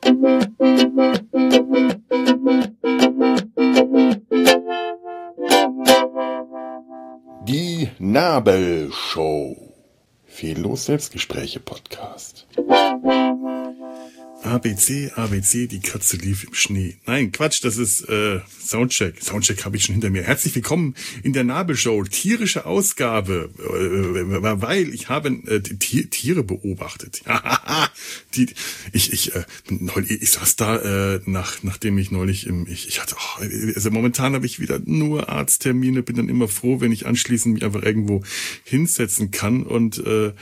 Die Nabelshow. Fehllos Selbstgespräche Podcast. ABC, ABC, die Katze lief im Schnee. Nein, Quatsch, das ist Soundcheck. Soundcheck habe ich schon hinter mir. Herzlich willkommen in der Nabelshow. Tierische Ausgabe, weil ich habe Tiere beobachtet. Ich saß da, nachdem ich neulich ich hatte, also momentan habe ich wieder nur Arzttermine, bin dann immer froh, wenn ich anschließend mich einfach irgendwo hinsetzen kann und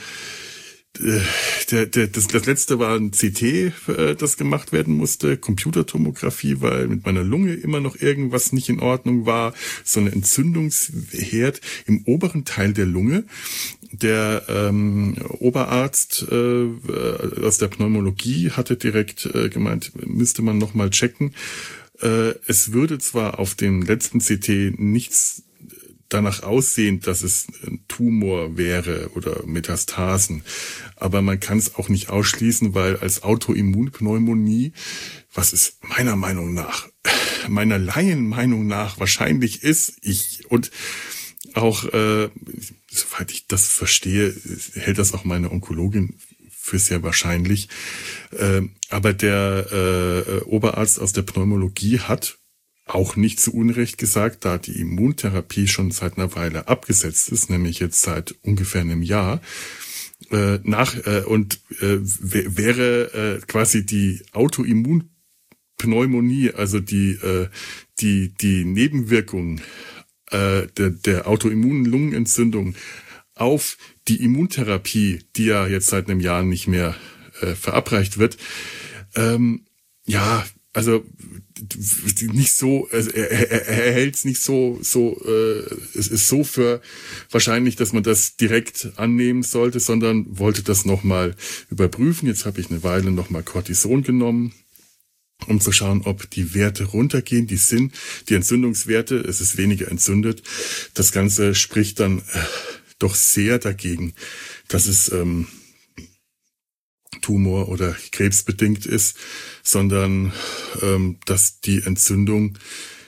das letzte war ein CT, das gemacht werden musste, Computertomographie, weil mit meiner Lunge immer noch irgendwas nicht in Ordnung war, so eine Entzündungsherd im oberen Teil der Lunge. Der Oberarzt aus der Pneumologie hatte direkt gemeint, müsste man nochmal checken. Es würde zwar auf dem letzten CT nichts danach aussehen, dass es ein Tumor wäre oder Metastasen. Aber man kann es auch nicht ausschließen, weil als Autoimmunpneumonie, was es meiner Laienmeinung nach wahrscheinlich ist, und auch, soweit ich das verstehe, hält das auch meine Onkologin für sehr wahrscheinlich. Aber der Oberarzt aus der Pneumologie hat auch nicht zu Unrecht gesagt, da die Immuntherapie schon seit einer Weile abgesetzt ist, nämlich jetzt seit ungefähr einem Jahr, wäre quasi die Autoimmunpneumonie, also die Nebenwirkung der autoimmunen Lungenentzündung auf die Immuntherapie, die ja jetzt seit einem Jahr nicht mehr verabreicht wird, also nicht so, also er hält es nicht so, es ist so für wahrscheinlich, dass man das direkt annehmen sollte, sondern wollte das nochmal überprüfen. Jetzt habe ich eine Weile nochmal Cortison genommen, um zu schauen, ob die Werte runtergehen. Die Entzündungswerte, es ist weniger entzündet. Das Ganze spricht dann doch sehr dagegen, dass es Tumor- oder krebsbedingt ist, sondern dass die Entzündung,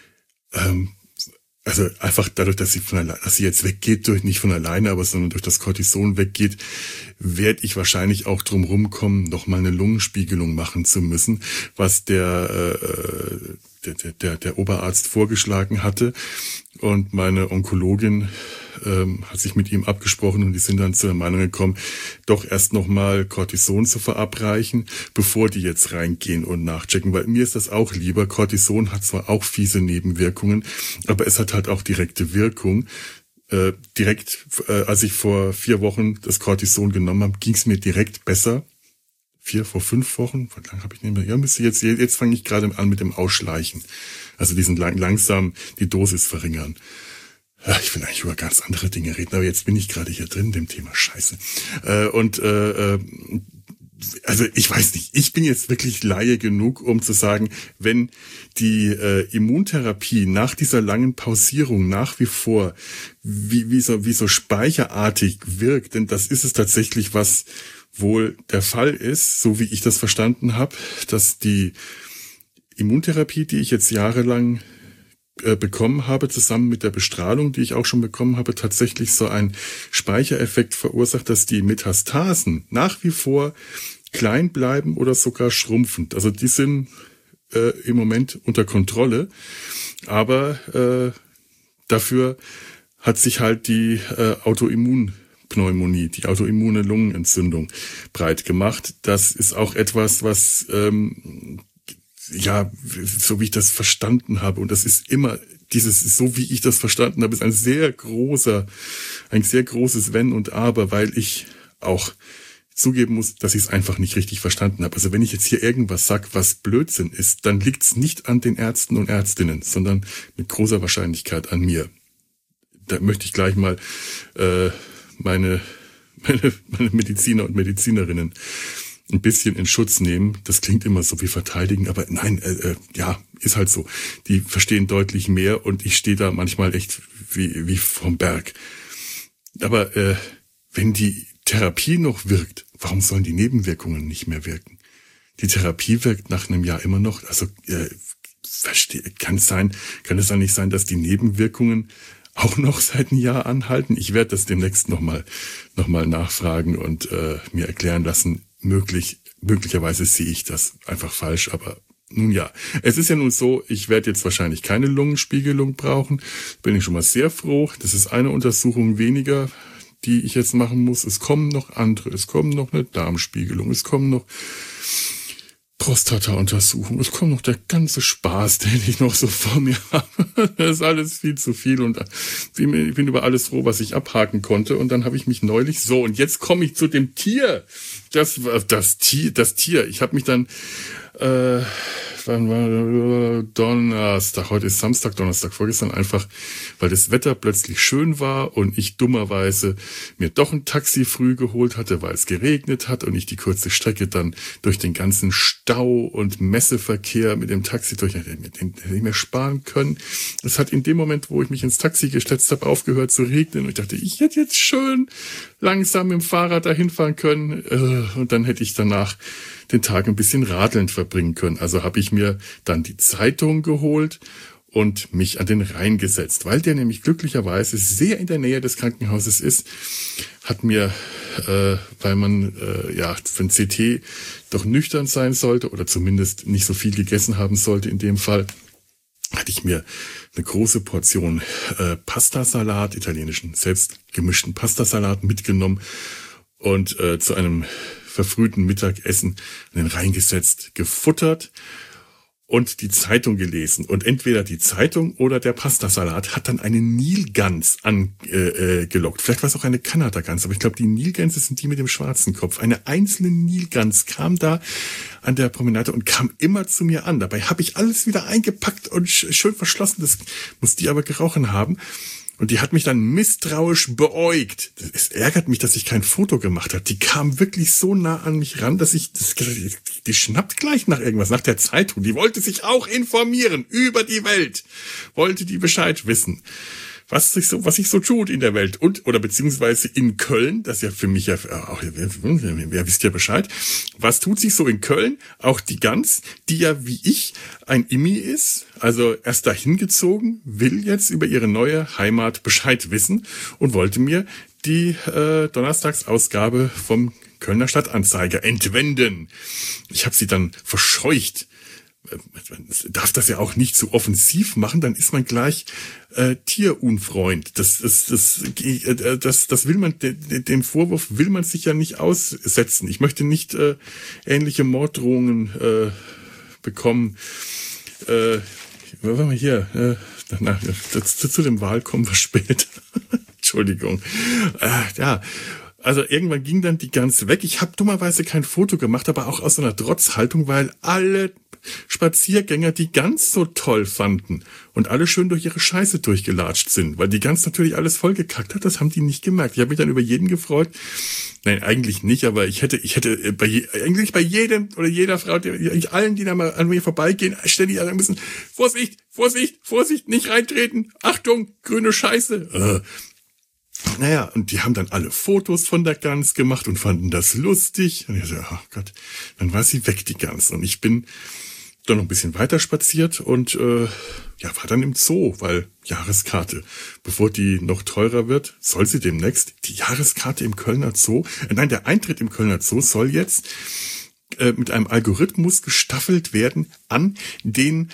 also einfach dadurch, dass sie jetzt weggeht, nicht von alleine, aber sondern durch das Cortison weggeht, werde ich wahrscheinlich auch drum rumkommen, nochmal eine Lungenspiegelung machen zu müssen, was der Oberarzt vorgeschlagen hatte. Und meine Onkologin hat sich mit ihm abgesprochen und die sind dann zu der Meinung gekommen, doch erst nochmal Cortison zu verabreichen, bevor die jetzt reingehen und nachchecken, weil mir ist das auch lieber. Cortison hat zwar auch fiese Nebenwirkungen, aber es hat halt auch direkte Wirkung. Als ich vor 4 Wochen das Cortison genommen habe, ging es mir direkt besser. Vor 5 Wochen? Wie lange habe ich nicht mehr? Ja, jetzt fange ich gerade an mit dem Ausschleichen. Also diesen langsam die Dosis verringern. Ich will eigentlich über ganz andere Dinge reden, aber jetzt bin ich gerade hier drin, dem Thema Scheiße. Also ich weiß nicht, ich bin jetzt wirklich Laie genug, um zu sagen, wenn die Immuntherapie nach dieser langen Pausierung nach wie vor wie so speicherartig wirkt, denn das ist es tatsächlich, was wohl der Fall ist, so wie ich das verstanden habe, dass die Immuntherapie, die ich jetzt jahrelang bekommen habe, zusammen mit der Bestrahlung, die ich auch schon bekommen habe, tatsächlich so einen Speichereffekt verursacht, dass die Metastasen nach wie vor klein bleiben oder sogar schrumpfend. Also die sind im Moment unter Kontrolle, aber dafür hat sich halt die Autoimmunpneumonie, die autoimmune Lungenentzündung breit gemacht. Das ist auch etwas, was so wie ich das verstanden habe, und das ist immer so wie ich das verstanden habe, ist ein sehr großes Wenn und Aber, weil ich auch zugeben muss, dass ich es einfach nicht richtig verstanden habe. Also wenn ich jetzt hier irgendwas sag, was Blödsinn ist, dann liegt es nicht an den Ärzten und Ärztinnen, sondern mit großer Wahrscheinlichkeit an mir. Da möchte ich gleich mal meine Mediziner und Medizinerinnen ein bisschen in Schutz nehmen. Das klingt immer so wie verteidigen, aber nein, ist halt so. Die verstehen deutlich mehr und ich stehe da manchmal echt wie vom Berg. Aber wenn die Therapie noch wirkt, warum sollen die Nebenwirkungen nicht mehr wirken? die Therapie wirkt nach einem Jahr immer noch. Also kann es dann nicht sein, dass die Nebenwirkungen auch noch seit einem Jahr anhalten? Ich werde das demnächst noch mal nachfragen und mir erklären lassen. Möglicherweise sehe ich das einfach falsch, aber nun ja, es ist ja nun so, ich werde jetzt wahrscheinlich keine Lungenspiegelung brauchen. Bin ich schon mal sehr froh. Das ist eine Untersuchung weniger, die ich jetzt machen muss. Es kommen noch andere, es kommen noch eine Darmspiegelung, es kommen noch Prostata-Untersuchung, es kommt noch der ganze Spaß, den ich noch so vor mir habe. Das ist alles viel zu viel und ich bin über alles froh, was ich abhaken konnte. Und dann habe ich mich neulich so, und jetzt komme ich zu dem Tier. Das Tier. Ich habe mich dann wann war Donnerstag, heute ist Samstag, Donnerstag, vorgestern einfach, weil das Wetter plötzlich schön war und ich dummerweise mir doch ein Taxi früh geholt hatte, weil es geregnet hat und ich die kurze Strecke dann durch den ganzen Stau und Messeverkehr mit dem Taxi hätte ich mir sparen können. Es hat in dem Moment, wo ich mich ins Taxi gesetzt habe, aufgehört zu regnen und ich dachte, ich hätte jetzt schön langsam mit dem Fahrrad dahin fahren können und dann hätte ich danach den Tag ein bisschen radelnd verbringen können. Also habe ich mir dann die Zeitung geholt und mich an den Rhein gesetzt, weil der nämlich glücklicherweise sehr in der Nähe des Krankenhauses ist, hat mir, weil man für ein CT doch nüchtern sein sollte oder zumindest nicht so viel gegessen haben sollte in dem Fall, hatte ich mir eine große Portion Pastasalat, italienischen selbstgemischten Pastasalat mitgenommen und zu einem verfrühten Mittagessen an den Rhein gesetzt, gefuttert und die Zeitung gelesen. Und entweder die Zeitung oder der Pastasalat hat dann eine Nilgans angelockt. Vielleicht war es auch eine Kanadagans, aber ich glaube, die Nilgänse sind die mit dem schwarzen Kopf. Eine einzelne Nilgans kam da an der Promenade und kam immer zu mir an. Dabei habe ich alles wieder eingepackt und schön verschlossen. Das muss die aber gerochen haben. Und die hat mich dann misstrauisch beäugt. Es ärgert mich, dass ich kein Foto gemacht habe. Die kam wirklich so nah an mich ran, dass die schnappt gleich nach irgendwas, nach der Zeitung. Die wollte sich auch informieren über die Welt. Wollte die Bescheid wissen, was sich so tut in der Welt oder beziehungsweise in Köln, das ja für mich ja auch, wer wisst ja Bescheid, was tut sich so in Köln? Auch die Gans, die ja wie ich ein Immi ist, also erst dahin gezogen, will jetzt über ihre neue Heimat Bescheid wissen und wollte mir die Donnerstagsausgabe vom Kölner Stadtanzeiger entwenden. Ich habe sie dann verscheucht. Man darf das ja auch nicht zu offensiv machen, dann ist man gleich Tierunfreund. Das will man, dem Vorwurf will man sich ja nicht aussetzen. Ich möchte nicht ähnliche Morddrohungen bekommen. Zu dem Wahl kommen wir später. Entschuldigung. Ja. Also irgendwann ging dann die Gans weg. Ich habe dummerweise kein Foto gemacht, aber auch aus so einer Trotzhaltung, weil alle Spaziergänger die Gans so toll fanden und alle schön durch ihre Scheiße durchgelatscht sind, weil die Gans natürlich alles vollgekackt hat. Das haben die nicht gemerkt. Ich habe mich dann über jeden gefreut. Nein, eigentlich nicht, aber ich hätte eigentlich bei jedem oder jeder Frau, allen, die da mal an mir vorbeigehen, ständig sagen müssen, Vorsicht, Vorsicht, Vorsicht, nicht reintreten, Achtung, grüne Scheiße. Naja, und die haben dann alle Fotos von der Gans gemacht und fanden das lustig. Und ich so, oh Gott, dann war sie weg, die Gans. Und ich bin dann noch ein bisschen weiter spaziert und war dann im Zoo, weil Jahreskarte, bevor die noch teurer wird, soll sie demnächst die Jahreskarte im Kölner Zoo, der Eintritt im Kölner Zoo soll jetzt mit einem Algorithmus gestaffelt werden an den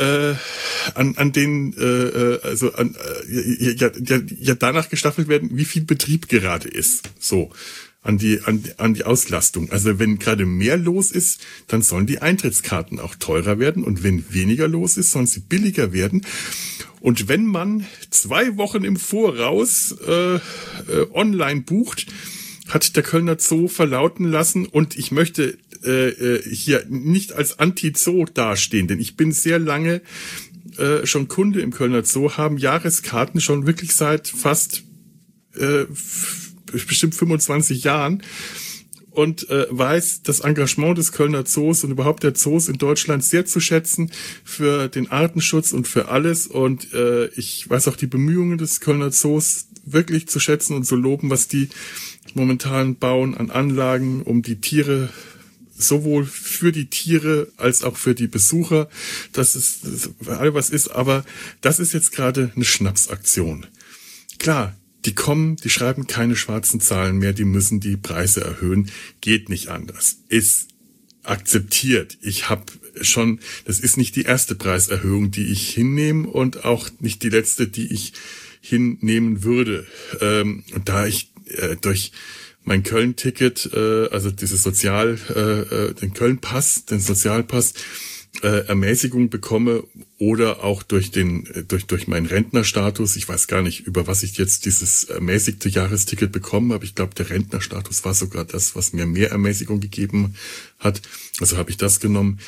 danach gestaffelt werden, wie viel Betrieb gerade ist. So. An die Auslastung. Also wenn gerade mehr los ist, dann sollen die Eintrittskarten auch teurer werden und wenn weniger los ist, sollen sie billiger werden. Und wenn man 2 Wochen im Voraus online bucht, hat der Kölner Zoo verlauten lassen und ich möchte hier nicht als Anti-Zoo dastehen, denn ich bin sehr lange schon Kunde im Kölner Zoo, haben Jahreskarten schon wirklich seit fast bestimmt 25 Jahren und weiß das Engagement des Kölner Zoos und überhaupt der Zoos in Deutschland sehr zu schätzen für den Artenschutz und für alles und ich weiß auch die Bemühungen des Kölner Zoos wirklich zu schätzen und zu loben, was die momentan bauen an Anlagen, um die Tiere sowohl für die Tiere als auch für die Besucher, das alles was ist, aber das ist jetzt gerade eine Schnapsaktion. Klar, die kommen, die schreiben keine schwarzen Zahlen mehr, die müssen die Preise erhöhen, geht nicht anders. Ist akzeptiert. Ich habe schon, das ist nicht die erste Preiserhöhung, die ich hinnehme und auch nicht die letzte, die ich hinnehmen würde. Und da ich durch mein Köln-Ticket, also dieses den Köln-Pass, den Sozialpass, Ermäßigung bekomme oder auch durch meinen Rentnerstatus. Ich weiß gar nicht, über was ich jetzt dieses ermäßigte Jahresticket bekommen habe. Ich glaube, der Rentnerstatus war sogar das, was mir mehr Ermäßigung gegeben hat. Also habe ich das genommen.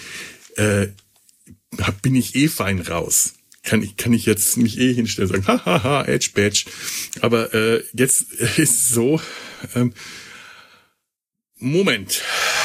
Bin ich fein raus. Kann ich jetzt mich hinstellen und sagen, hahaha, Edge Badge. Aber jetzt ist es so, Moment.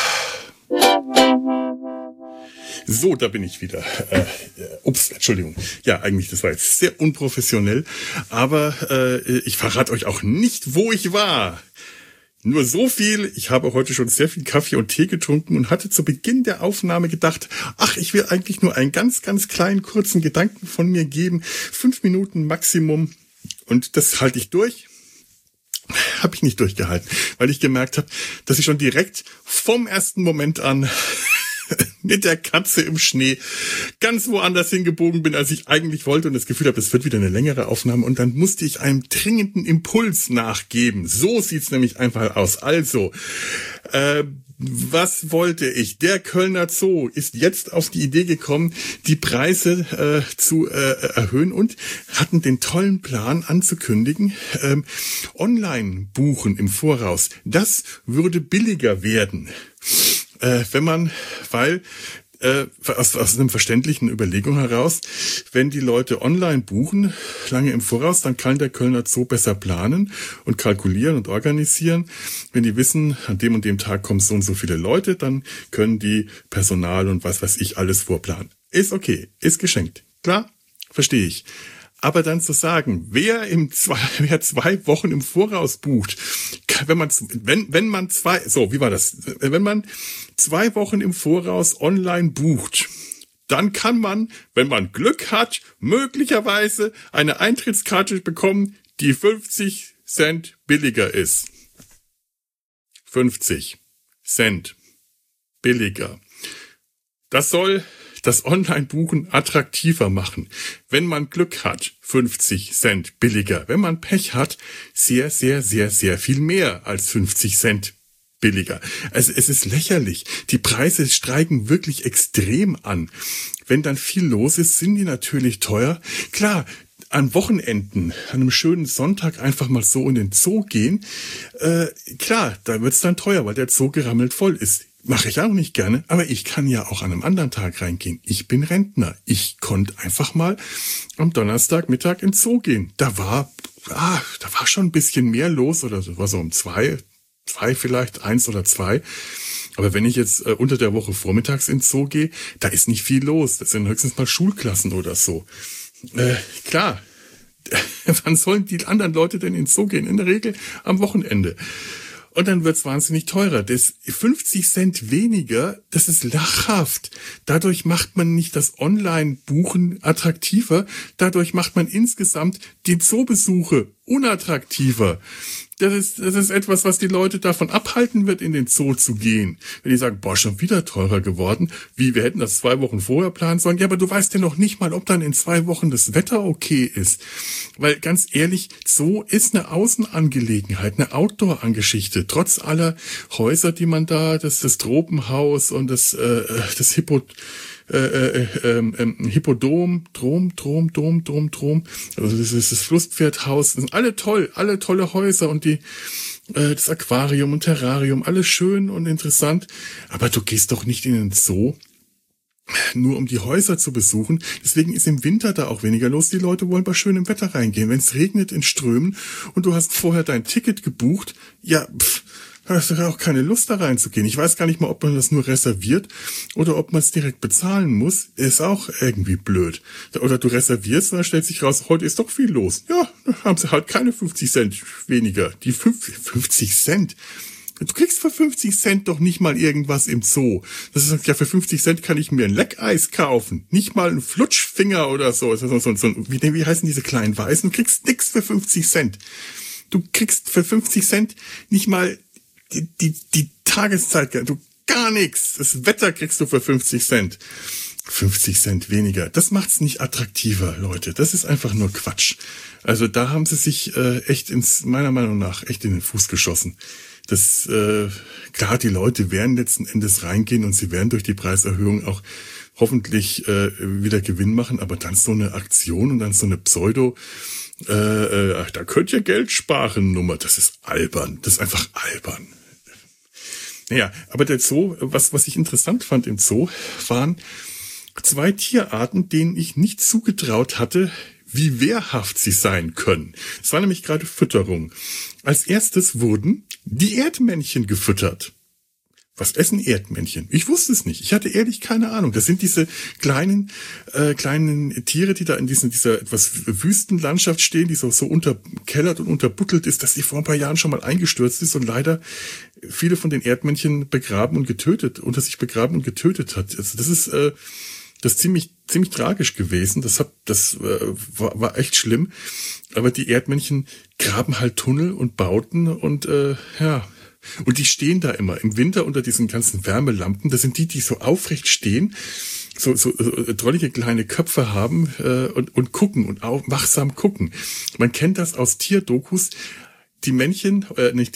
So, da bin ich wieder. Entschuldigung. Ja, eigentlich, das war jetzt sehr unprofessionell. Aber ich verrate euch auch nicht, wo ich war. Nur so viel, ich habe heute schon sehr viel Kaffee und Tee getrunken und hatte zu Beginn der Aufnahme gedacht, ich will eigentlich nur einen ganz, ganz kleinen, kurzen Gedanken von mir geben. 5 Minuten Maximum. Und das halte ich durch. Habe ich nicht durchgehalten, weil ich gemerkt habe, dass ich schon direkt vom ersten Moment an mit der Katze im Schnee ganz woanders hingebogen bin, als ich eigentlich wollte und das Gefühl habe, es wird wieder eine längere Aufnahme und dann musste ich einem dringenden Impuls nachgeben. So sieht's nämlich einfach aus. Also, was wollte ich? Der Kölner Zoo ist jetzt auf die Idee gekommen, die Preise zu erhöhen und hatten den tollen Plan anzukündigen, online buchen im Voraus. Das würde billiger werden. Aus einer verständlichen Überlegung heraus, wenn die Leute online buchen, lange im Voraus, dann kann der Kölner Zoo besser planen und kalkulieren und organisieren. Wenn die wissen, an dem und dem Tag kommen so und so viele Leute, dann können die Personal und was weiß ich alles vorplanen. Ist okay, ist geschenkt. Klar, verstehe ich. Aber dann zu sagen, wer 2 Wochen im Voraus bucht, wenn man 2 Wochen im Voraus online bucht, dann kann man, wenn man Glück hat, möglicherweise eine Eintrittskarte bekommen, die 50 Cent billiger ist. 50 Cent billiger. Das soll das Online-Buchen attraktiver machen. Wenn man Glück hat, 50 Cent billiger. Wenn man Pech hat, sehr, sehr, sehr, sehr viel mehr als 50 Cent billiger. Also es ist lächerlich. Die Preise steigen wirklich extrem an. Wenn dann viel los ist, sind die natürlich teuer. Klar, an Wochenenden, an einem schönen Sonntag einfach mal so in den Zoo gehen, klar, da wird's dann teuer, weil der Zoo gerammelt voll ist. Mache ich auch nicht gerne, aber ich kann ja auch an einem anderen Tag reingehen. Ich bin Rentner. Ich konnte einfach mal am Donnerstagmittag ins Zoo gehen. Da war schon ein bisschen mehr los, oder so war so um 2 vielleicht, 1 oder 2. Aber wenn ich jetzt unter der Woche vormittags ins Zoo gehe, da ist nicht viel los. Das sind höchstens mal Schulklassen oder so. Klar, wann sollen die anderen Leute denn ins Zoo gehen? In der Regel am Wochenende. Und dann wird's wahnsinnig teurer. Das 50 Cent weniger, das ist lachhaft. Dadurch macht man nicht das Online-Buchen attraktiver. Dadurch macht man insgesamt die Zoobesuche unattraktiver. Das ist etwas, was die Leute davon abhalten wird, in den Zoo zu gehen. Wenn die sagen, schon wieder teurer geworden. Wir hätten das 2 Wochen vorher planen sollen. Ja, aber du weißt ja noch nicht mal, ob dann in 2 Wochen das Wetter okay ist. Weil ganz ehrlich, Zoo ist eine Außenangelegenheit, eine Outdoor-Angeschichte. Trotz aller Häuser, die man da, das Tropenhaus und das Hippodrom, also das ist das Flusspferdhaus, das sind alle tolle Häuser und das Aquarium und Terrarium, alles schön und interessant, aber du gehst doch nicht in den Zoo, nur um die Häuser zu besuchen. Deswegen ist im Winter da auch weniger los. Die Leute wollen bei schönem Wetter reingehen. Wenn es regnet in Strömen und du hast vorher dein Ticket gebucht, hast du auch keine Lust da reinzugehen. Ich weiß gar nicht mal, ob man das nur reserviert oder ob man es direkt bezahlen muss. Ist auch irgendwie blöd. Oder du reservierst und dann stellt sich raus, heute ist doch viel los. Ja, dann haben sie halt keine 50 Cent weniger. Die 50 Cent. Du kriegst für 50 Cent doch nicht mal irgendwas im Zoo. Das ist ja, für 50 Cent kann ich mir ein Leckeis kaufen. Nicht mal ein Flutschfinger oder so. Wie heißen diese kleinen Weißen? Du kriegst nix für 50 Cent. Du kriegst für 50 Cent nicht mal die Tageszeit, du gar nichts. Das Wetter kriegst du für 50 Cent. 50 Cent weniger. Das macht's nicht attraktiver, Leute. Das ist einfach nur Quatsch. Also da haben sie sich meiner Meinung nach echt in den Fuß geschossen. Das, klar, die Leute werden letzten Endes reingehen und sie werden durch die Preiserhöhung auch hoffentlich wieder Gewinn machen, aber dann so eine Aktion und dann so eine Pseudo, da könnt ihr Geld sparen Nummer, das ist albern. Das ist einfach albern. Naja, aber der Zoo, was ich interessant fand im Zoo, waren 2 Tierarten, denen ich nicht zugetraut hatte, wie wehrhaft sie sein können. Es war nämlich gerade Fütterung. Als erstes wurden die Erdmännchen gefüttert. Was essen Erdmännchen? Ich wusste es nicht. Ich hatte ehrlich keine Ahnung. Das sind diese kleinen Tiere, die da in dieser etwas Wüstenlandschaft stehen, die so unterkellert und unterbuttelt ist, dass die vor ein paar Jahren schon mal eingestürzt ist und leider viele von den Erdmännchen unter sich begraben und getötet hat. Also das ist ziemlich tragisch gewesen. Das war echt schlimm. Aber die Erdmännchen graben halt Tunnel und Bauten und und die stehen da immer im Winter unter diesen ganzen Wärmelampen. Das sind die so aufrecht stehen, so drollige kleine Köpfe haben und gucken und auch wachsam gucken. Man kennt das aus Tierdokus. Die Männchen,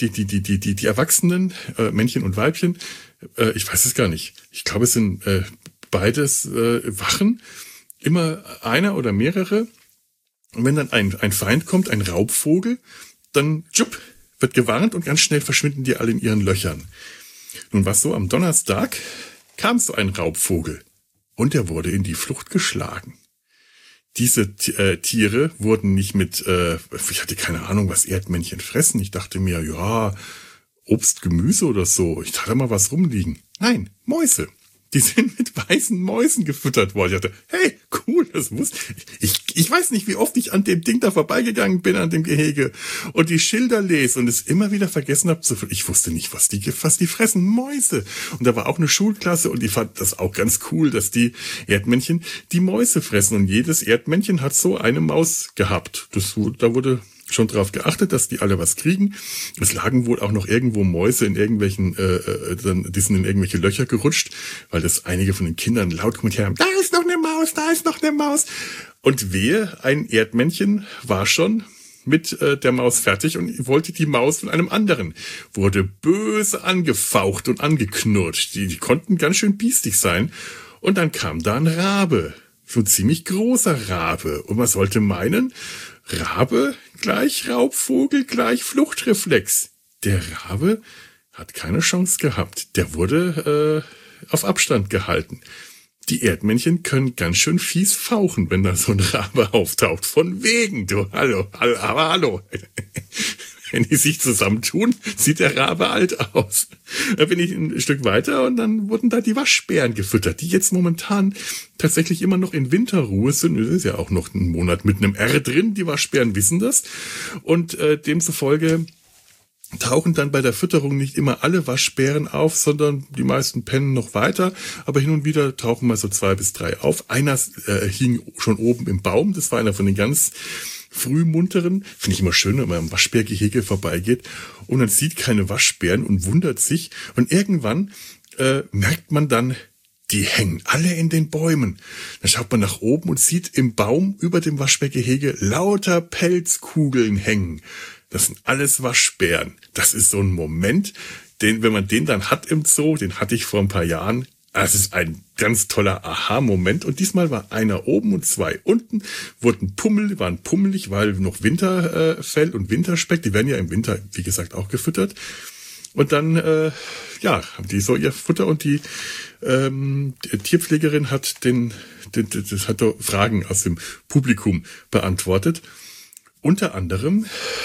die Erwachsenen, Männchen und Weibchen, ich weiß es gar nicht. Ich glaube, es sind beides Wachen, immer einer oder mehrere. Und wenn dann ein Feind kommt, ein Raubvogel, dann wird gewarnt und ganz schnell verschwinden die alle in ihren Löchern. Nun was so, am Donnerstag kam so ein Raubvogel und er wurde in die Flucht geschlagen. Diese Tiere wurden nicht ich hatte keine Ahnung, was Erdmännchen fressen. Ich dachte mir, ja, Obst, Gemüse oder so. Ich dachte mal was rumliegen. Nein, Mäuse. Die sind mit weißen Mäusen gefüttert worden. Ich dachte, hey, cool, das muss ich weiß nicht, wie oft ich an dem Ding da vorbeigegangen bin, an dem Gehege, und die Schilder lese und es immer wieder vergessen habe. Ich wusste nicht, was die fressen. Mäuse. Und da war auch eine Schulklasse und die fand das auch ganz cool, dass die Erdmännchen die Mäuse fressen. Und jedes Erdmännchen hat so eine Maus gehabt. Da wurde schon drauf geachtet, dass die alle was kriegen. Es lagen wohl auch noch irgendwo Mäuse in irgendwelchen, die sind in irgendwelche Löcher gerutscht, weil das einige von den Kindern laut kommentiert haben, da ist noch eine Maus, da ist noch eine Maus. Und ein Erdmännchen war schon mit der Maus fertig und wollte die Maus von einem anderen. Wurde böse angefaucht und angeknurrt. Die konnten ganz schön biestig sein. Und dann kam da ein Rabe. So ein ziemlich großer Rabe. Und man sollte meinen, Rabe gleich Raubvogel gleich Fluchtreflex. Der Rabe hat keine Chance gehabt. Der wurde auf Abstand gehalten. Die Erdmännchen können ganz schön fies fauchen, wenn da so ein Rabe auftaucht. Von wegen, du, hallo. Wenn die sich zusammentun, sieht der Rabe alt aus. Da bin ich ein Stück weiter und dann wurden da die Waschbären gefüttert, die jetzt momentan tatsächlich immer noch in Winterruhe sind. Das ist ja auch noch ein Monat mit einem R drin, die Waschbären wissen das. Und demzufolge tauchen dann bei der Fütterung nicht immer alle Waschbären auf, sondern die meisten pennen noch weiter. Aber hin und wieder tauchen mal so 2 bis 3 auf. Einer hing schon oben im Baum, das war einer von den ganz frühmunteren. Finde ich immer schön, wenn man am Waschbärgehege vorbeigeht und man sieht keine Waschbären und wundert sich. Und irgendwann merkt man dann, die hängen alle in den Bäumen. Dann schaut man nach oben und sieht im Baum über dem Waschbärgehege lauter Pelzkugeln hängen. Das sind alles Waschbären. Das ist so ein Moment, wenn man den dann hat im Zoo, den hatte ich vor ein paar Jahren. Das ist ein ganz toller Aha-Moment. Und diesmal war einer oben und 2 unten, waren pummelig, weil noch Winterfell und Winterspeck, die werden ja im Winter, wie gesagt, auch gefüttert. Und dann, haben die so ihr Futter und die Tierpflegerin hat hat Fragen aus dem Publikum beantwortet. Unter anderem,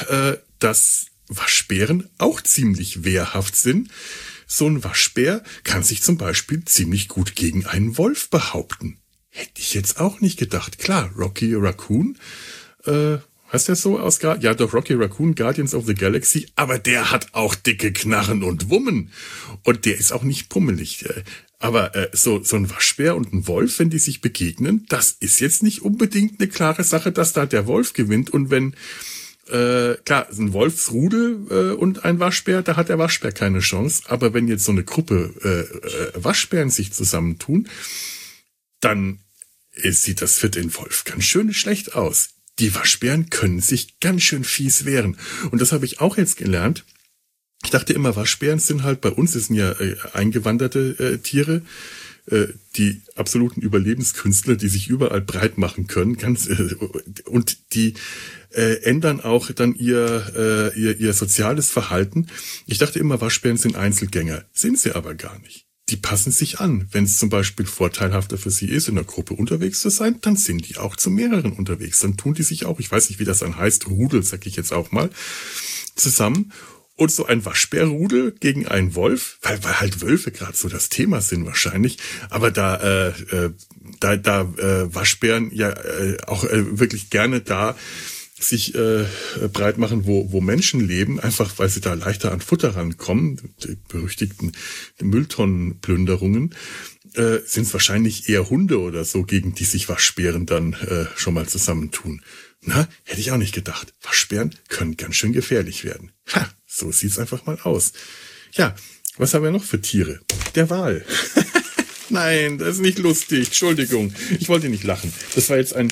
dass Waschbären auch ziemlich wehrhaft sind. So ein Waschbär kann sich zum Beispiel ziemlich gut gegen einen Wolf behaupten. Hätte ich jetzt auch nicht gedacht. Klar, Rocky Raccoon hat Heißt der so aus ja doch, Rocky Raccoon, Guardians of the Galaxy, aber der hat auch dicke Knarren und Wummen. Und der ist auch nicht pummelig. Aber so ein Waschbär und ein Wolf, wenn die sich begegnen, das ist jetzt nicht unbedingt eine klare Sache, dass da der Wolf gewinnt. Und wenn, klar, ein Wolfsrudel und ein Waschbär, da hat der Waschbär keine Chance. Aber wenn jetzt so eine Gruppe Waschbären sich zusammentun, dann sieht das für den Wolf ganz schön schlecht aus. Die Waschbären können sich ganz schön fies wehren. Und das habe ich auch jetzt gelernt. Ich dachte immer, Waschbären sind halt bei uns, das sind ja eingewanderte Tiere, die absoluten Überlebenskünstler, die sich überall breit machen können, und die ändern auch dann ihr soziales Verhalten. Ich dachte immer, Waschbären sind Einzelgänger, sind sie aber gar nicht. Die passen sich an. Wenn es zum Beispiel vorteilhafter für sie ist, in einer Gruppe unterwegs zu sein, dann sind die auch zu mehreren unterwegs. Dann tun die sich auch, ich weiß nicht, wie das dann heißt, Rudel, sag ich jetzt auch mal, zusammen. Und so ein Waschbärrudel gegen einen Wolf, weil halt Wölfe gerade so das Thema sind wahrscheinlich. Aber da Waschbären ja auch wirklich gerne da sich breit machen, wo Menschen leben, einfach weil sie da leichter an Futter rankommen, die berüchtigten Mülltonnenplünderungen, sind es wahrscheinlich eher Hunde oder so, gegen die sich Waschbären dann schon mal zusammentun. Na, hätte ich auch nicht gedacht. Waschbären können ganz schön gefährlich werden. Ha, so sieht's einfach mal aus. Ja, was haben wir noch für Tiere? Der Wal. Nein, das ist nicht lustig. Entschuldigung, ich wollte nicht lachen. Das war jetzt ein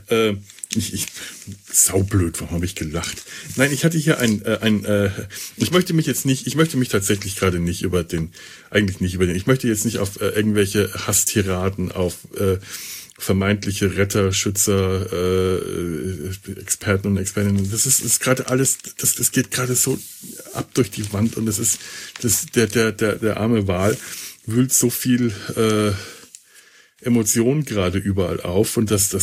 saublöd, warum habe ich gelacht? Nein, ich hatte hier ich möchte mich tatsächlich gerade nicht ich möchte jetzt nicht auf irgendwelche Hasstiraden auf vermeintliche Retter, Schützer, Experten und Expertinnen. Das ist gerade alles, das geht gerade so ab durch die Wand und der arme Wal wühlt so viel Emotionen gerade überall auf und das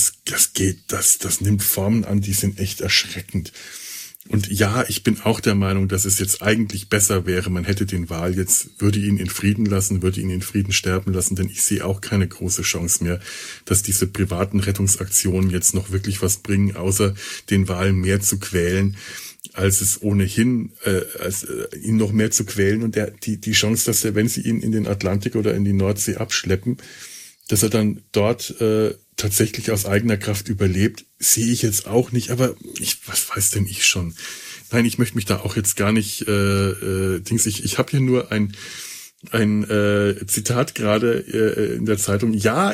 nimmt Formen an, die sind echt erschreckend. Und ja, ich bin auch der Meinung, dass es jetzt eigentlich besser wäre, man hätte den Wal würde ihn in Frieden lassen, würde ihn in Frieden sterben lassen, denn ich sehe auch keine große Chance mehr, dass diese privaten Rettungsaktionen jetzt noch wirklich was bringen, außer den Wal mehr zu quälen, als es ohnehin, ihn noch mehr zu quälen und die Chance, dass wenn sie ihn in den Atlantik oder in die Nordsee abschleppen, dass er dann dort tatsächlich aus eigener Kraft überlebt, sehe ich jetzt auch nicht. Aber was weiß denn ich schon? Nein, ich möchte mich da auch jetzt gar nicht ich habe hier nur ein Zitat gerade in der Zeitung. Ja,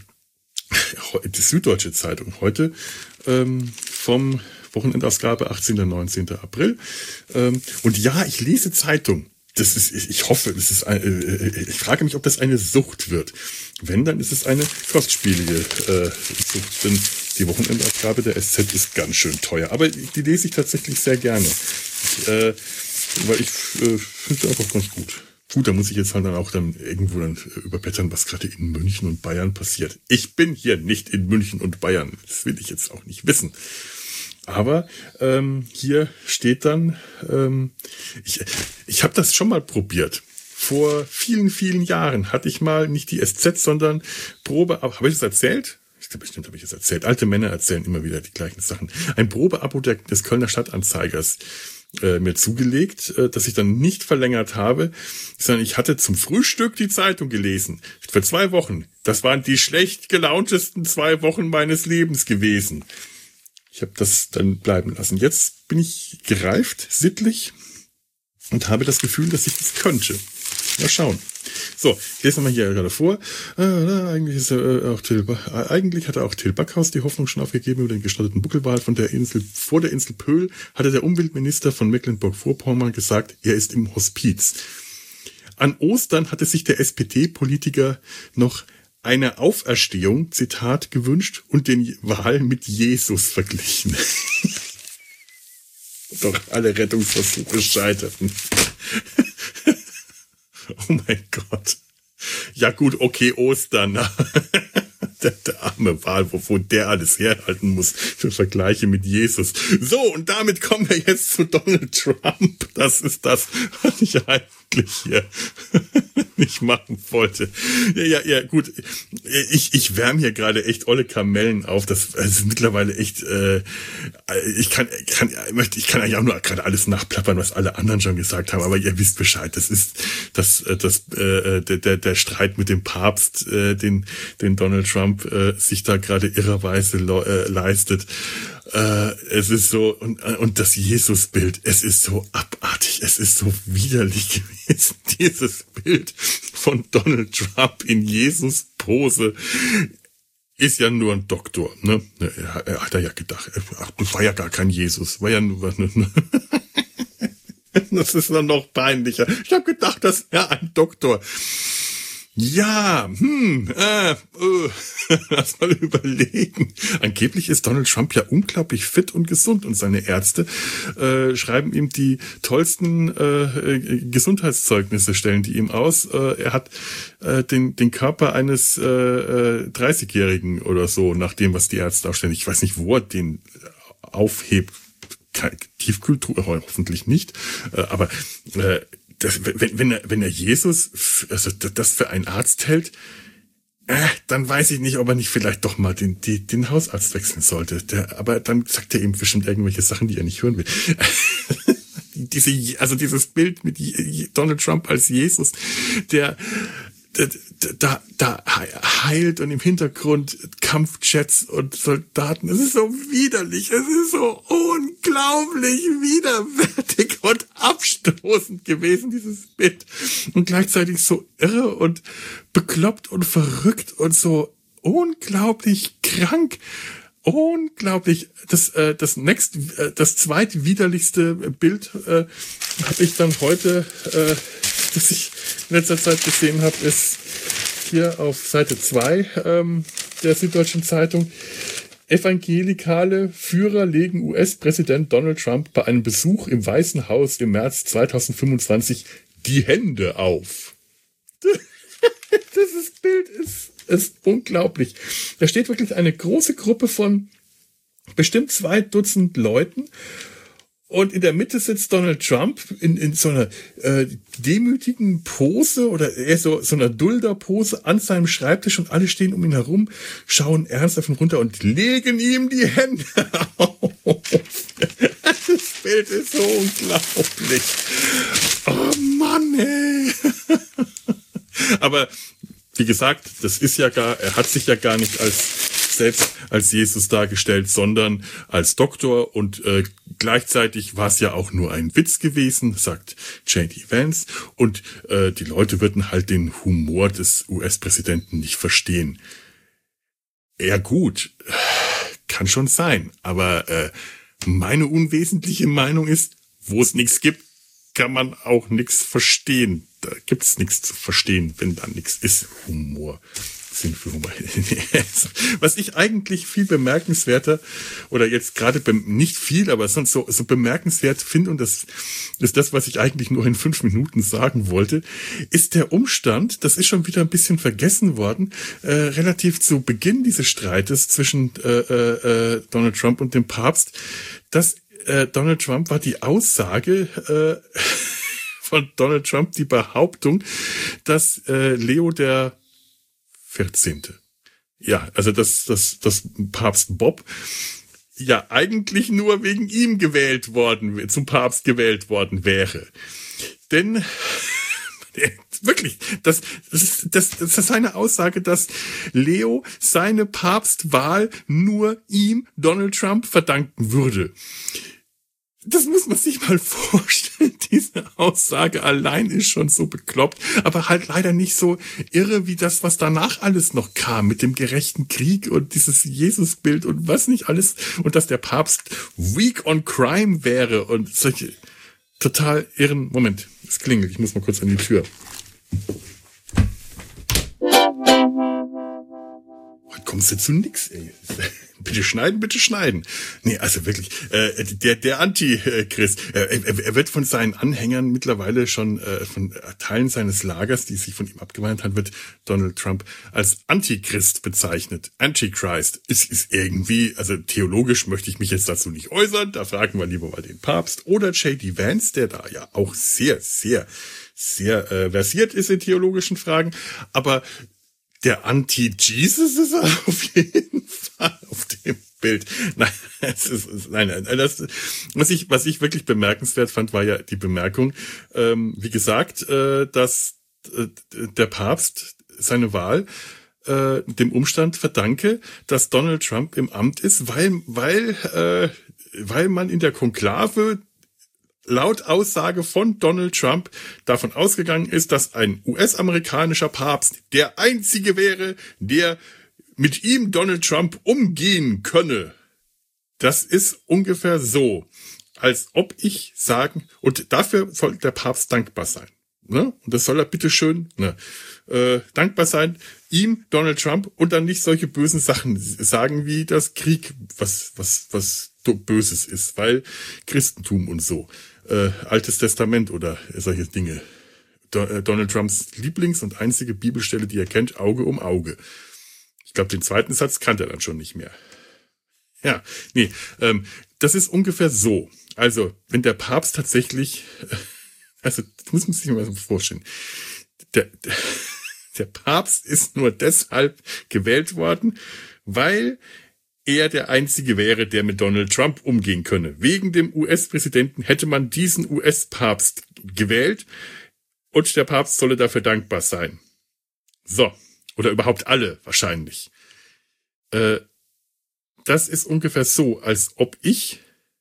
die Süddeutsche Zeitung heute vom Wochenendausgabe 18. und 19. April. Und ja, ich lese Zeitung. Ich frage mich, ob das eine Sucht wird. Wenn, dann ist es eine kostspielige Sucht, denn die Wochenendausgabe der SZ ist ganz schön teuer. Aber die lese ich tatsächlich sehr gerne, weil ich finde sie einfach ganz gut. Gut, da muss ich jetzt halt dann auch irgendwo überblättern, was gerade in München und Bayern passiert. Ich bin hier nicht in München und Bayern. Das will ich jetzt auch nicht wissen. Aber hier steht dann, ich habe das schon mal probiert. Vor vielen, vielen Jahren hatte ich mal nicht die SZ, sondern habe ich das erzählt? Ich glaube, bestimmt habe ich das erzählt. Alte Männer erzählen immer wieder die gleichen Sachen. Ein Probeabo des Kölner Stadtanzeigers mir zugelegt, das ich dann nicht verlängert habe, sondern ich hatte zum Frühstück die Zeitung gelesen. Für 2 Wochen. Das waren die schlecht gelauntesten 2 Wochen meines Lebens gewesen. Ich habe das dann bleiben lassen. Jetzt bin ich gereift, sittlich und habe das Gefühl, dass ich das könnte. Mal schauen. So, ich lese nochmal hier gerade vor. Eigentlich hatte auch Till Backhaus die Hoffnung schon aufgegeben über den gestatteten Buckelwal vor der Insel Pöhl, hatte der Umweltminister von Mecklenburg-Vorpommern gesagt, er ist im Hospiz. An Ostern hatte sich der SPD-Politiker noch eine Auferstehung, Zitat, gewünscht und den Wal mit Jesus verglichen. Doch alle Rettungsversuche scheiterten. Oh mein Gott. Ja gut, okay, Ostern. Der arme Wal, wovon der alles herhalten muss für Vergleiche mit Jesus. So, und damit kommen wir jetzt zu Donald Trump. Das ist das, was ich eigentlich hier nicht machen wollte. Ja, gut. Ich wärme hier gerade echt olle Kamellen auf. Das ist mittlerweile echt, ich kann eigentlich auch nur gerade alles nachplappern, was alle anderen schon gesagt haben, aber ihr wisst Bescheid. Das ist der Streit mit dem Papst, den Donald Trump sich da gerade irrerweise leistet. Es ist so, und das Jesusbild, es ist so abartig, es ist so widerlich gewesen, dieses Bild von Donald Trump in Jesus-Pose. Ist ja nur ein Doktor, ne? Er hat ja gedacht, ach, das war ja gar kein Jesus, war ja nur das ist dann noch peinlicher. Ich habe gedacht, das wäre ein Doktor. Ja, lass mal überlegen. Angeblich ist Donald Trump ja unglaublich fit und gesund und seine Ärzte schreiben ihm die tollsten Gesundheitszeugnisse, stellen die ihm aus. Er hat den Körper eines 30-Jährigen oder so, nach dem, was die Ärzte aufstellen. Ich weiß nicht, wo er den aufhebt. Tiefkultur, hoffentlich nicht. Aber wenn er Jesus, also das für einen Arzt hält, dann weiß ich nicht, ob er nicht vielleicht doch mal den Hausarzt wechseln sollte. Aber dann sagt er ihm bestimmt irgendwelche Sachen, die er nicht hören will. Dieses Bild mit Donald Trump als Jesus, der heilt und im Hintergrund Kampfjets und Soldaten. Es ist so widerlich, es ist so unglaublich widerwärtig und abstoßend gewesen, dieses Bild. Und gleichzeitig so irre und bekloppt und verrückt und so unglaublich krank. Unglaublich. Das zweitwiderlichste Bild habe ich dann heute, das ich in letzter Zeit gesehen habe, ist hier auf Seite 2 der Süddeutschen Zeitung. Evangelikale Führer legen US-Präsident Donald Trump bei einem Besuch im Weißen Haus im März 2025 die Hände auf. Dieses Bild ist unglaublich. Da steht wirklich eine große Gruppe von bestimmt 2 Dutzend Leuten und in der Mitte sitzt Donald Trump in so einer demütigen Pose oder eher so einer Dulder-Pose an seinem Schreibtisch und alle stehen um ihn herum, schauen ernst auf ihn runter und legen ihm die Hände auf. Das Bild ist so unglaublich. Oh Mann, ey. Aber wie gesagt, er hat sich ja gar nicht selbst als Jesus dargestellt, sondern als Doktor und gleichzeitig war es ja auch nur ein Witz gewesen, sagt J.D. Vance, und die Leute würden halt den Humor des US-Präsidenten nicht verstehen. Ja gut, kann schon sein, aber meine unwesentliche Meinung ist, wo es nichts gibt, kann man auch nichts verstehen. Da gibt's nichts zu verstehen, wenn da nichts ist. Humor. Sinn für Humor. Was ich eigentlich viel bemerkenswerter, oder jetzt gerade nicht viel, aber sonst so bemerkenswert finde, und das ist das, was ich eigentlich nur in 5 Minuten sagen wollte, ist der Umstand, das ist schon wieder ein bisschen vergessen worden, relativ zu Beginn dieses Streites zwischen Donald Trump und dem Papst, dass Donald Trump war die Aussage von Donald Trump, die Behauptung, dass Leo der 14. Ja, also das Papst Bob ja eigentlich nur wegen ihm zum Papst gewählt worden wäre. Denn wirklich, das ist seine Aussage, dass Leo seine Papstwahl nur ihm, Donald Trump, verdanken würde. Das muss man sich mal vorstellen. Diese Aussage allein ist schon so bekloppt, aber halt leider nicht so irre wie das, was danach alles noch kam mit dem gerechten Krieg und dieses Jesusbild und was nicht alles, und dass der Papst weak on crime wäre und solche total irren. Moment, es klingelt, ich muss mal kurz an die Tür. Heute kommst du zu nix, ey. Bitte schneiden. Nee, also wirklich, der Antichrist, er wird von seinen Anhängern mittlerweile schon von Teilen seines Lagers, die sich von ihm abgewandt haben, wird Donald Trump als Antichrist bezeichnet. Antichrist ist irgendwie, also theologisch möchte ich mich jetzt dazu nicht äußern, da fragen wir lieber mal den Papst oder J.D. Vance, der da ja auch sehr, sehr sehr versiert ist in theologischen Fragen, aber der Anti-Jesus ist er auf jeden Fall auf dem Bild. Nein, was ich wirklich bemerkenswert fand, war ja die Bemerkung, wie gesagt, dass der Papst seine Wahl dem Umstand verdanke, dass Donald Trump im Amt ist, weil man in der Konklave laut Aussage von Donald Trump davon ausgegangen ist, dass ein US-amerikanischer Papst der einzige wäre, der mit ihm Donald Trump umgehen könne. Das ist ungefähr so, als ob ich sagen, und dafür soll der Papst dankbar sein. Ne? Und das soll er bitteschön dankbar sein, ihm, Donald Trump, und dann nicht solche bösen Sachen sagen, wie das Krieg, was Böses ist, weil Christentum und so. Altes Testament oder solche Dinge. Donald Trumps Lieblings- und einzige Bibelstelle, die er kennt, Auge um Auge. Ich glaube, den zweiten Satz kannte er dann schon nicht mehr. Ja, nee, das ist ungefähr so. Also, wenn der Papst tatsächlich, also, das muss man sich mal so vorstellen. Der Papst ist nur deshalb gewählt worden, weil er der Einzige wäre, der mit Donald Trump umgehen könne. Wegen dem US-Präsidenten hätte man diesen US-Papst gewählt und der Papst solle dafür dankbar sein. So, oder überhaupt alle wahrscheinlich. Das ist ungefähr so, als ob ich,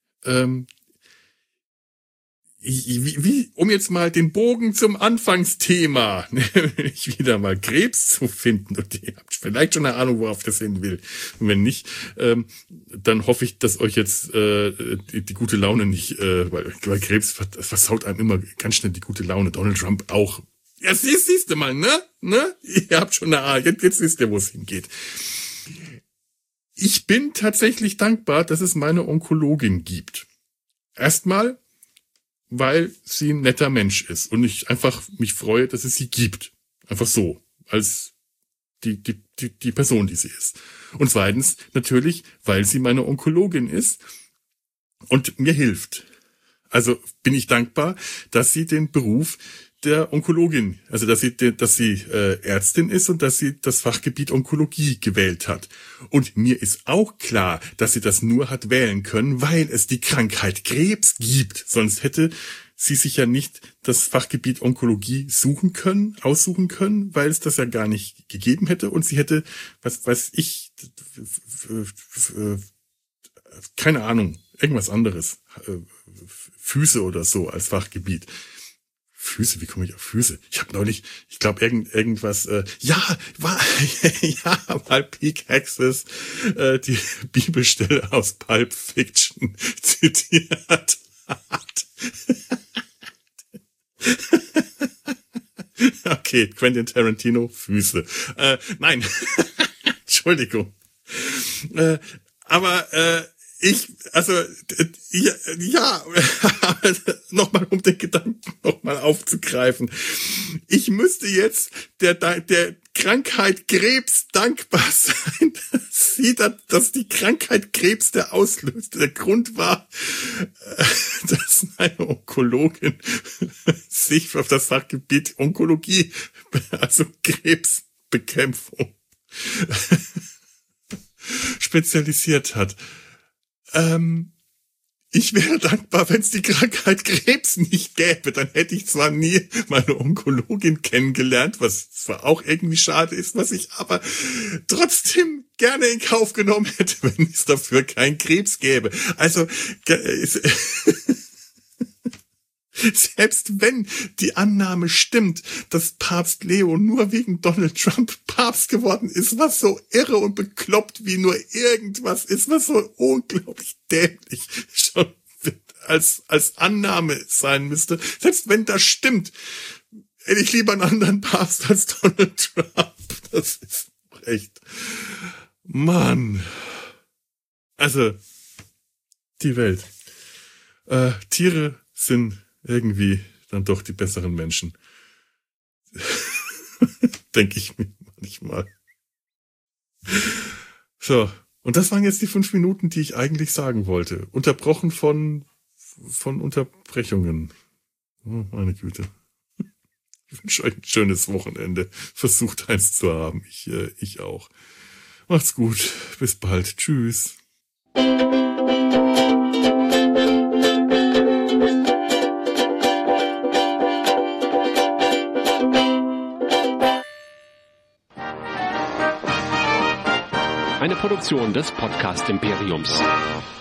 um jetzt mal den Bogen zum Anfangsthema, nämlich wieder mal Krebs zu finden, und ihr habt vielleicht schon eine Ahnung, worauf das hin will. Und wenn nicht, dann hoffe ich, dass euch jetzt die gute Laune nicht, weil Krebs versaut einem immer ganz schnell die gute Laune. Donald Trump auch. Ja, siehst du mal, ne? Ihr habt schon eine Ahnung, jetzt wisst ihr, wo es hingeht. Ich bin tatsächlich dankbar, dass es meine Onkologin gibt. Erstmal, weil sie ein netter Mensch ist und ich einfach mich freue, dass es sie gibt. Einfach so, als die Person, die sie ist. Und zweitens natürlich, weil sie meine Onkologin ist und mir hilft. Also bin ich dankbar, dass sie den Beruf der Onkologin, also dass sie Ärztin ist und dass sie das Fachgebiet Onkologie gewählt hat. Und mir ist auch klar, dass sie das nur hat wählen können, weil es die Krankheit Krebs gibt. Sonst hätte sie sich ja nicht das Fachgebiet Onkologie aussuchen können, weil es das ja gar nicht gegeben hätte. Und sie hätte, was weiß ich, keine Ahnung, irgendwas anderes, Füße oder so als Fachgebiet. Füße, wie komme ich auf Füße? Ich habe neulich, ich glaube irgendwas, weil Peak Access die Bibelstelle aus Pulp Fiction zitiert hat. Okay, Quentin Tarantino, Füße. Nein, Entschuldigung. Nochmal, um den Gedanken nochmal aufzugreifen. Ich müsste jetzt der Krankheit Krebs dankbar sein, dass die Krankheit Krebs der Grund war, dass meine Onkologin sich auf das Fachgebiet Onkologie, also Krebsbekämpfung, spezialisiert hat. Ich wäre dankbar, wenn es die Krankheit Krebs nicht gäbe. Dann hätte ich zwar nie meine Onkologin kennengelernt, was zwar auch irgendwie schade ist, was ich aber trotzdem gerne in Kauf genommen hätte, wenn es dafür keinen Krebs gäbe. Also selbst wenn die Annahme stimmt, dass Papst Leo nur wegen Donald Trump Papst geworden ist, was so irre und bekloppt wie nur irgendwas ist, was so unglaublich dämlich schon als Annahme sein müsste, selbst wenn das stimmt, hätte ich lieber einen anderen Papst als Donald Trump. Das ist echt, Mann. Also, die Welt. Tiere sind irgendwie dann doch die besseren Menschen. Denke ich mir manchmal. So, und das waren jetzt die 5 Minuten, die ich eigentlich sagen wollte. Unterbrochen von Unterbrechungen. Oh, meine Güte. Ich wünsche euch ein schönes Wochenende. Versucht eins zu haben. Ich auch. Macht's gut. Bis bald. Tschüss. Eine Produktion des Podcast Imperiums.